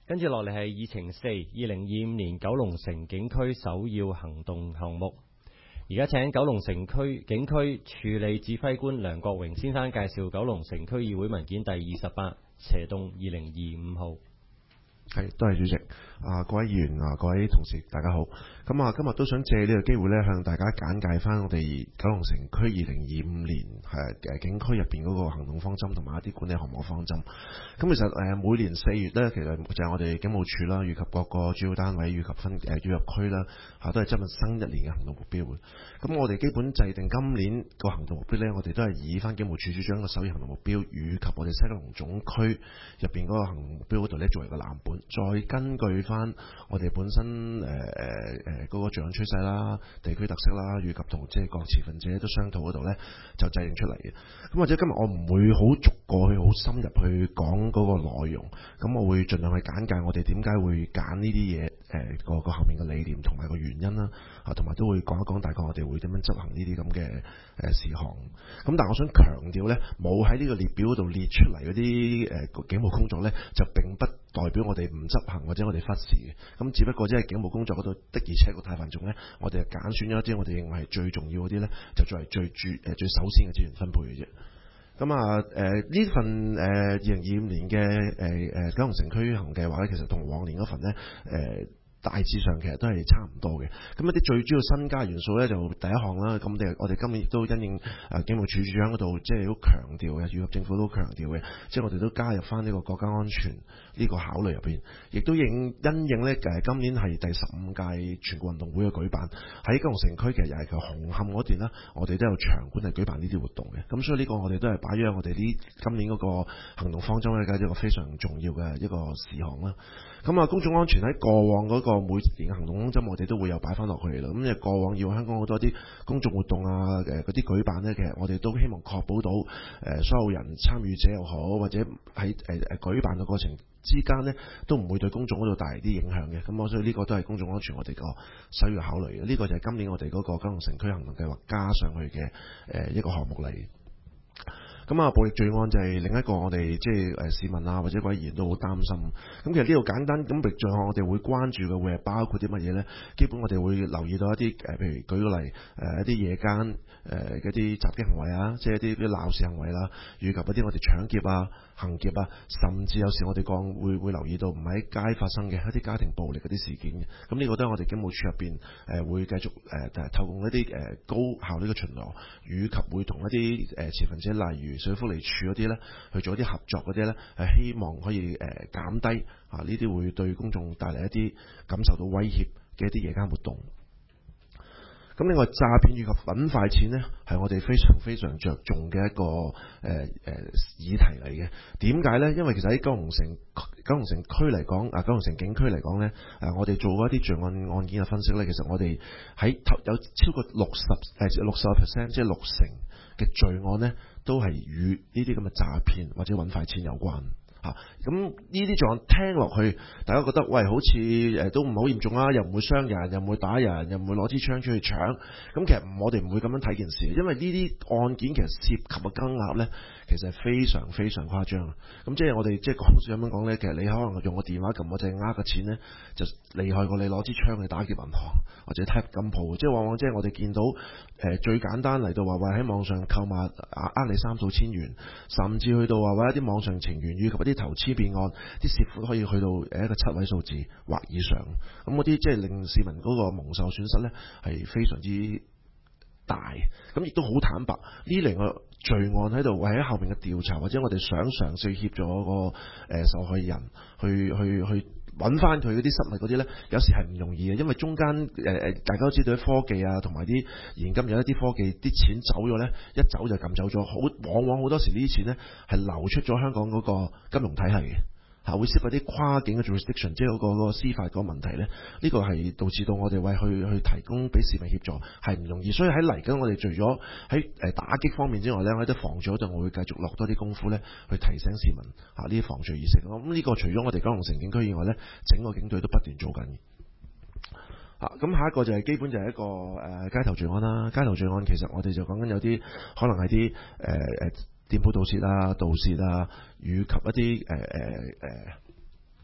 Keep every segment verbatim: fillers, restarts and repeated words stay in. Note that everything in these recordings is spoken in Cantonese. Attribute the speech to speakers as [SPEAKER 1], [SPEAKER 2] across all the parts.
[SPEAKER 1] 跟住落嚟係議程四，二零二五年九龍城警區首要行動項目。而家請九龍城區警區處理指揮官梁國榮先生介紹九龍城區議會文件第二十八斜洞二零二五號。
[SPEAKER 2] 係，多謝主席。啊，各位議員啊，各位同事，大家好。咁啊，今日都想借呢個機會咧，向大家簡介翻我哋九龍城區二零二五年係誒警區入邊嗰個行動方針同埋一啲管理項目方針。咁其實誒每年四月咧，其實就係我哋警務處啦，以及各個主要單位以及分誒主要區啦，嚇都係針對新一年嘅行動目標嘅。咁我哋基本制定今年個行動目標咧，我哋都係以翻警務處處長嘅首要行動目標，以及我哋西九龍總區入邊嗰個行動目標嗰度咧，作為個藍本，再根據翻我哋本身誒誒誒嗰個罪案趨勢啦、地區特色啦，以及同即係各持份者都商討嗰度咧，就制定出嚟嘅。咁或者今日我唔會好逐個去好深入去講嗰個內容，咁我會盡量去簡介我哋點解會揀呢啲嘢，誒個個後面嘅理念同埋個原因啦，啊同埋都會講一講大概我哋會點樣執行呢啲咁嘅誒事項。咁但係我想強調咧，冇喺呢個列表嗰度列出嚟嗰啲誒警務工作咧，就並不代表我哋唔執行或者我哋忽視嘅。咁只不過即係警務工作嗰度的而且確太繁重咧，我哋係揀選咗一啲我哋認為係最重要嗰啲咧，就作為最主誒最首先嘅資源分配嘅啫。咁啊誒呢份誒二零二五年嘅誒誒九龍城區行計劃咧，其實同往年嗰份咧誒。呃大致上其實都係差唔多嘅，咁一啲最主要新加元素咧就第一項啦，咁我哋我哋今年亦都因應誒警務處處長嗰度即係好強調嘅，以及政府都強調嘅，即係我哋都加入翻呢個國家安全呢個考慮入邊，亦都應因應咧誒今年係第十五屆全國運動會嘅舉辦，喺九龍城區其實又係佢紅磡嗰段啦，我哋都有場館係舉辦呢啲活動嘅，咁所以呢個我哋都係擺咗喺我哋呢今年嗰個行動方針咧，係一個非常重要嘅一個事項啦。咁啊，公眾安全喺過往嗰個每年嘅行動方針，我哋都會有擺翻落去啦。咁誒，過往要香港好多啲公眾活動啊，誒嗰啲舉辦呢，其實我哋都希望確保到誒所有人參與者又好，或者喺誒誒舉辦嘅過程之間呢，都唔會對公眾嗰度帶嚟啲影響嘅。咁我所以呢個都係公眾安全我哋個首要考慮嘅。呢、這個就係今年我哋嗰個九龍城區行動計劃加上去嘅誒一個項目嚟。咁啊，暴力罪案就係另一個我哋即係誒市民啊或者各位議員都好擔心。咁其實呢度簡單，咁暴力罪案我哋會關注嘅會係包括啲乜嘢呢？基本我哋會留意到一啲誒，譬如舉個例誒一啲夜間誒嗰啲襲擊行為啊，即係一啲啲鬧事行為啦，以及一啲我哋搶劫啊、行劫啊，甚至有時我哋講會會留意到唔喺街發生嘅一啲家庭暴力嗰啲事件嘅。咁呢個都係我哋警務處入邊誒會繼續誒透過一啲誒高效率嘅巡邏，以及會同一啲誒持份者，例如社會福利署嗰啲咧，去做一啲合作嗰啲咧，係希望可以誒減低啊呢啲會對公眾帶嚟一啲感受到威脅嘅一啲夜間活動。咁另外詐騙以及揾快錢呢，係我哋非常非常着重嘅一個誒誒、呃呃、議題嚟嘅。點解呢？因為其實喺九龍城九龍城區嚟講，啊九龍城警區嚟講呢，誒我哋做過一啲罪案案件嘅分析呢，其實我哋喺有超過六十誒六十個 percent， 即係六成嘅罪案呢，都係與呢啲咁嘅詐騙或者揾快錢有關。嚇，咁呢啲罪案聽落去，大家覺得喂好似誒都唔好嚴重啦，又唔會傷人，又唔會打人，又唔會攞支槍出去搶。咁其實我哋唔會咁樣睇件事，因為呢啲案件其實涉及嘅金額呢，其實係非常非常誇張。咁即係我哋即係講笑咁樣講呢，其實你可能用個電話撳我隻呃嘅錢呢，就厲害過你攞支槍去打劫銀行或者踢金鋪。即係往往即係我哋見到誒、呃、最簡單嚟到話喂喺網上購物呃你三數千元，甚至去到話喂一啲網上情緣以及一啲投資騙案，啲涉款可以去到誒一個七位數字或以上。咁嗰啲即係令市民嗰個蒙受損失呢，係非常之大。咁亦都好坦白，呢兩個罪案喺度為喺後面嘅調查，或者我哋想嘗試協助個誒受害人去去去揾翻佢嗰啲失物嗰啲呢，有時係唔容易嘅，因為中間誒誒大家都知道啲科技啊，同埋啲現今有一啲科技，啲錢走咗呢，一走就撳走咗，好往往好多時呢啲錢呢係流出咗香港嗰個金融體系嘅。嚇會涉及啲跨境嘅 jurisdiction， 即係嗰個嗰個司法嗰個問題咧，呢個係導致到我哋為去去提供俾市民協助係唔容易，所以喺嚟緊我哋除咗喺誒打擊方面之外咧，喺啲防罪嗰度我會繼續落多啲功夫咧，去提醒市民嚇呢啲防罪意識。咁呢個除咗我哋九龍城警區以外咧，整個警隊都不斷做緊嘅。嚇咁下一個就係基本就係一個誒、呃、街頭罪案啦。街頭罪案其實我哋就講緊有啲可能係啲誒誒。呃店鋪盜竊啊、盜竊啊，以及一啲誒誒誒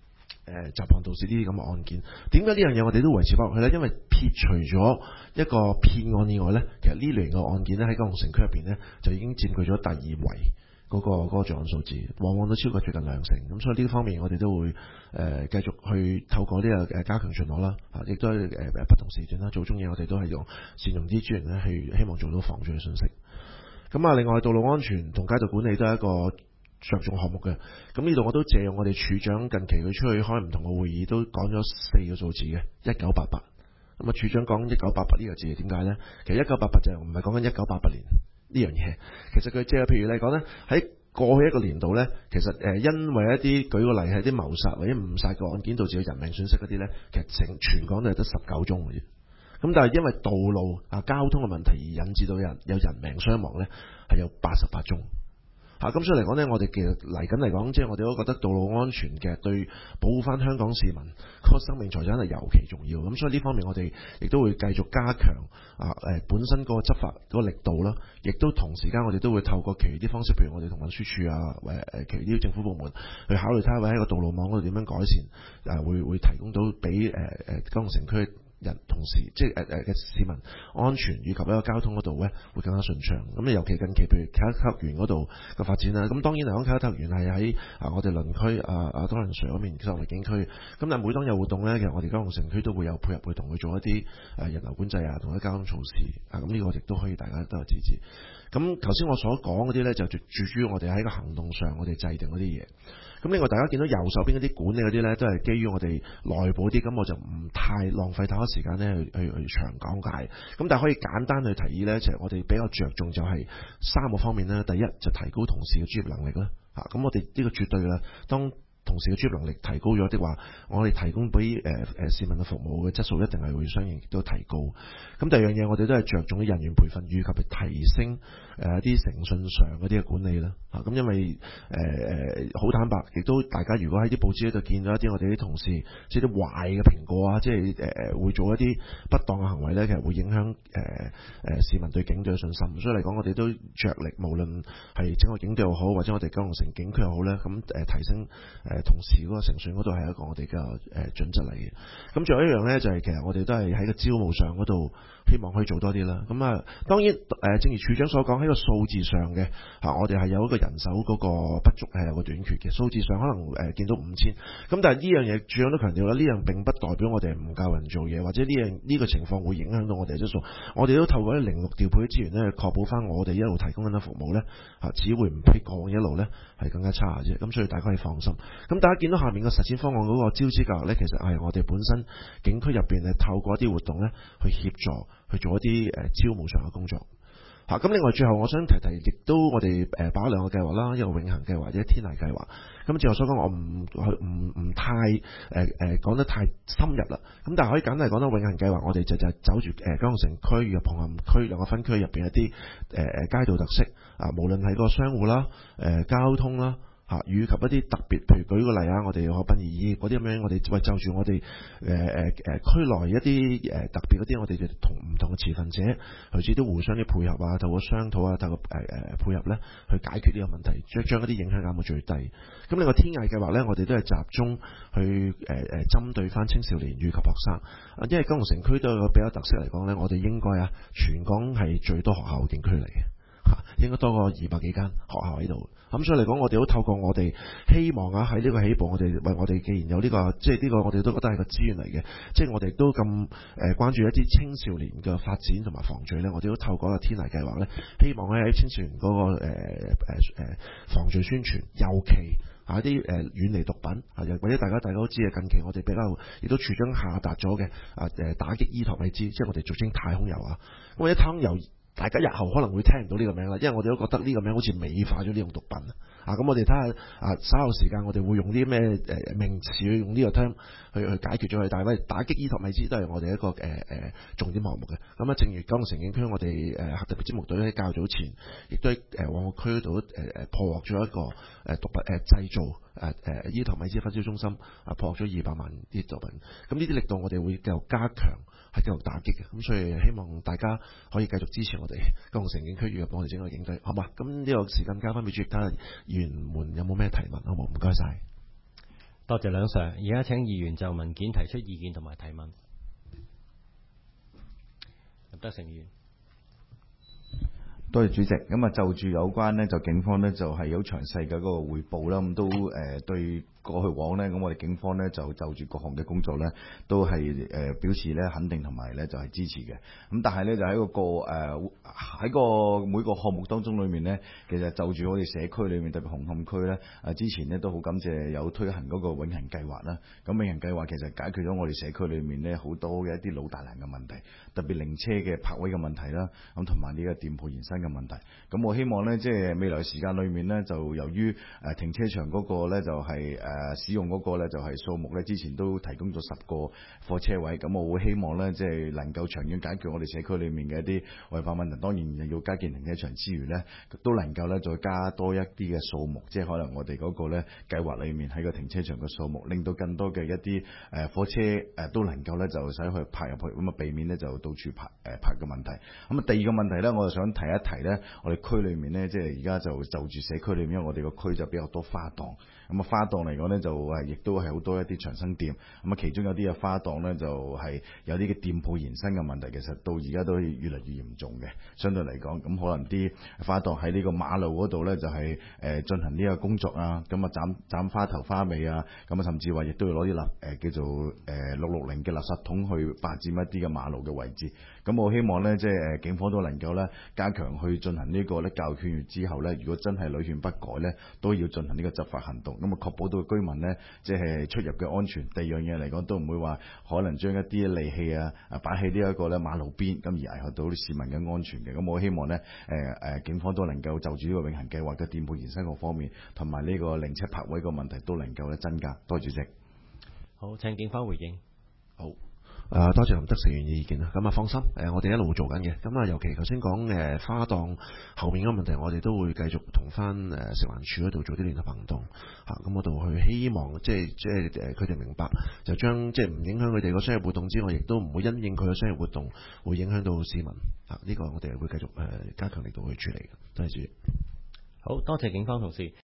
[SPEAKER 2] 誒集團盜竊呢啲咁嘅案件。點解呢樣嘢我哋都維持翻落去呢？因為撇除咗一個騙案以外呢，其實呢類型嘅案件呢，喺九龍城區入邊呢，就已經佔據咗第二位。嗰、那個嗰、那個罪案數字，往往都超過接近兩成，咁所以呢方面我哋都會誒、呃、繼續去透過呢個誒加強巡邏啦，啊，亦都係誒不同時段啦，做中嘢我哋都係用善用啲資源咧，去希望做到防罪嘅信息。咁啊，另外道路安全同街道管理都係一個着重項目嘅。咁呢度我都借用我哋處長近期佢出去開唔同嘅會議，都講咗四個數字嘅一九八八。咁啊，處長講一九八八呢個字係點解呢？其實一九八八就唔係講緊一九八八年。呢樣嘢，其實佢即係譬如嚟講呢，喺過去一個年度呢，其實誒因為一啲舉個例係啲謀殺或者誤殺嘅案件導致嘅人命損失嗰啲呢，其實成全港都係得十九宗嘅啫。咁但係因為道路啊交通嘅問題而引致到人有人命傷亡呢，係有八十八宗。嚇、啊、咁所以嚟講呢，我哋其實嚟緊嚟講，即係我哋都覺得道路安全嘅對保護翻香港市民個生命財產係尤其重要。咁所以呢方面我哋亦都會繼續加強啊誒本身嗰個執法嗰個力度啦，亦都同時間我哋都會透過其餘啲方式，譬如我哋同運輸署啊誒誒其餘啲政府部門去考慮睇下喺個道路網嗰度點樣改善，誒會會提供到俾誒誒九龍城區人同時即係誒誒嘅市民安全以及一個交通嗰度咧會更加順暢。咁尤其近期譬如啟德體育園嗰度嘅發展啦，咁當然嚟講啟德體育園係喺啊我哋鄰區啊啊多倫水嗰邊，其實我哋景區。咁但係每當有活動咧，其實我哋九龍城區都會有配合去同佢做一啲誒人流管制啊，同一交通措施啊。咁呢個亦都可以大家都有支持。咁頭先我所講嗰啲咧就注注於我哋喺個行動上，我哋制定嗰啲嘢。咁另外大家見到右手邊嗰啲管理嗰啲呢，都係基於我哋內部啲，咁我就唔太浪費太多時間呢去去去長講解。咁但係可以簡單去提議呢，就係我哋比較着重就係三個方面啦。第一就提高同事嘅專業能力啦。嚇，咁我哋呢個絕對啦，當同時嘅專業能力提高咗的話，我哋提供俾誒誒市民嘅服務嘅質素一定係會相應亦都提高。咁第二樣嘢，我哋都係着重啲人員培訓，以及係提升誒一啲誠信上嗰啲嘅管理啦。嚇，咁因為誒誒好坦白，亦都大家如果喺啲報紙度見到一啲我哋啲同事即係啲壞嘅蘋果啊，即係誒誒會做一啲不當嘅行為咧，其實會影響誒誒、呃、市民對警隊嘅信心。所以嚟講，我哋都着力，無論係整個警隊又好，或者我哋九龍城警區又好咧，咁誒提升誒同事嗰個誠信嗰度係一個我哋嘅誒準則嚟嘅。咁仲有一樣咧，就係、是、其實我哋都係喺個招募上嗰度希望可以做多啲啦。咁啊，當然誒，正如處長所講，喺個數字上嘅嚇，我哋係有一個人手嗰個不足，係有個短缺嘅。數字上可能誒見到五千，咁但係呢樣嘢處長都強調啦，呢樣並不代表我哋唔夠人做嘢，或者呢樣呢個情況會影響到我哋嘅質素。我哋都透過啲零六調配嘅資源咧，確保翻我哋一路提供緊嘅服務咧嚇，只會唔比過往一路咧係更加差嘅啫。咁所以大家可以放心。咁大家見到下面嘅實踐方案嗰個招資計劃咧，其實係我哋本身警區入邊係透過一啲活動咧去協助去做一啲誒招募上嘅工作。嚇，咁另外最後我想提提，亦都我哋誒擺兩個計劃啦，一個永恆計劃，一個天涯計劃。咁正如我所講，我唔唔唔太誒誒講得太深入啦。咁但係可以簡單嚟講咧，永恆計劃我哋就就走住誒九龍城區與紅磡區兩個分區入邊一啲誒誒街道特色啊，無論係個商戶啦、誒、呃、交通啦。嚇，以及一啲特別，譬如舉個例啊，我哋可殯儀業嗰啲咁樣，我哋為就住我哋誒誒誒區內一啲誒、呃、特別嗰啲，我哋就同唔同嘅持份者，類似都互相啲配合啊，透過商討啊，透過誒誒、呃、配合咧，去解決呢個問題，將將一啲影響減到最低。咁另外天涯計劃咧，我哋都係集中去誒誒、呃、針對翻青少年與及學生，啊，因為九龍城區都有個比較特色嚟講咧，我哋應該啊，全港係最多學校嘅景區嚟嘅。應該多過二百幾間學校喺度，咁所以嚟講，我哋都透過我哋希望啊，喺呢個起步，我哋為我哋既然有呢、這個，即係呢個我哋都覺得係個資源嚟嘅，即係我哋都咁誒、呃、關注一啲青少年嘅發展同埋防罪咧，我哋都透過一個天涯計劃咧，希望咧喺青少年嗰、那個誒誒誒防罪宣傳，尤其啊啲誒遠離毒品啊，或者大家大家都知啊，近期我哋比較亦都處長下達咗嘅啊誒打擊伊托米茲，即係我哋俗稱太空油啊，咁或者太空油。大家日後可能會聽唔到呢個名啦，因為我哋都覺得呢個名好似美化咗呢種毒品啊！咁我哋睇下啊，稍後時間我哋會用啲咩誒名詞去用呢個 term 去去解決咗佢。但係打擊伊托米茲都係我哋一個誒誒、呃、重點項目嘅。咁啊，正如九龍城警區，我哋誒特別職務隊喺較早前，亦都喺誒旺角區度誒誒破獲咗一個誒毒品誒製造誒誒伊托米茲分銷中心啊，破獲咗二百萬啲毒品。咁呢啲力度我哋會繼續加強。係繼續打擊嘅，咁所以希望大家可以繼續支持我哋九龍城警區與我哋整個警隊，好嘛？咁呢個時間交翻俾主席，睇下議員們有冇咩提問，好冇？唔該晒。
[SPEAKER 1] 多謝梁 Sir， 而家請議員就文件提出意見同埋提問。林德成議員。
[SPEAKER 3] 多謝主席。咁啊，就住有關呢，就警方呢，就係有詳細嘅嗰個彙報啦。咁都誒對過去往呢，咁我哋警方呢，就就住各項嘅工作呢，都係誒表示呢肯定同埋呢就係支持嘅。咁但係呢，就喺嗰個誒喺個每個項目當中裏面呢，其實就住我哋社區裏面特別紅磡區呢，誒之前呢都好感謝有推行嗰個永恆計劃啦。咁永恆計劃其實解決咗我哋社區裏面呢好多嘅一啲老大難嘅問題，特別靈車嘅泊位嘅問題啦，咁同埋呢個店鋪延伸嘅問題。咁我希望呢，即係未來時間裏面呢，就由於誒停車場嗰個呢，就係誒使用嗰個呢，就係數目呢，之前都提供咗十個貨車位。咁我會希望呢，即係能夠長遠解決我哋社區裏面嘅一啲違法問題。當然要加建停車場之餘呢，都能夠呢再加多一啲嘅數目，即係可能我哋嗰個呢計劃裏面喺個停車場嘅數目，令到更多嘅一啲誒貨車誒都能夠呢就使去泊入去，咁啊避免呢就到處泊誒泊嘅問題。咁啊第二個問題呢，我就想提一提呢，我哋區裏面呢，即係而家就就住社區裏面，因為我哋個區就比較多花檔。咁啊花檔嚟講呢，就誒亦都係好多一啲長生店。咁啊其中有啲嘅花檔呢，就係有啲嘅店鋪延伸嘅問題，其實到而家都越嚟越嚴重嘅。相對嚟講，咁可能啲花檔喺呢個馬路嗰度呢，就係誒進行呢個工作啊，咁啊斬斬花頭花尾啊，咁啊甚至話亦都要攞啲垃誒叫做誒六六零嘅垃圾桶去霸佔一啲嘅馬路嘅位置。咁我希望呢，即係誒警方都能夠呢加強去進行呢個呢教育勸喻之後呢，如果真係屢勸不改呢，都要進行呢個執法行動。咁啊確保到居民呢，即係出入嘅安全。第二樣嘢嚟講，都唔會話可能將一啲利器啊擺喺呢一個呢馬路邊，咁而危害到啲市民嘅安全嘅。咁我希望呢，誒誒警方都能夠就住呢個永恆計劃嘅店鋪延伸個方面，同埋呢個靈車泊位個問題都能夠咧增加。多謝主席。
[SPEAKER 1] 好，請警方回應。
[SPEAKER 2] 好。誒、呃、多謝林德成議員嘅意見啦，咁啊放心，誒、呃、我哋一路做緊嘅，咁啊尤其頭先講誒花檔後面嗰個問題，我哋都會繼續同翻誒食環署嗰度做啲聯合行動嚇，咁嗰度去希望即係即係誒佢哋明白，就將即係唔影響佢哋個商業活動之外，亦都唔會因應佢嘅商業活動會影響到市民嚇，呢、這個我哋會繼續誒加強力度去處理嘅。多謝主席。
[SPEAKER 1] 好多謝警方同事。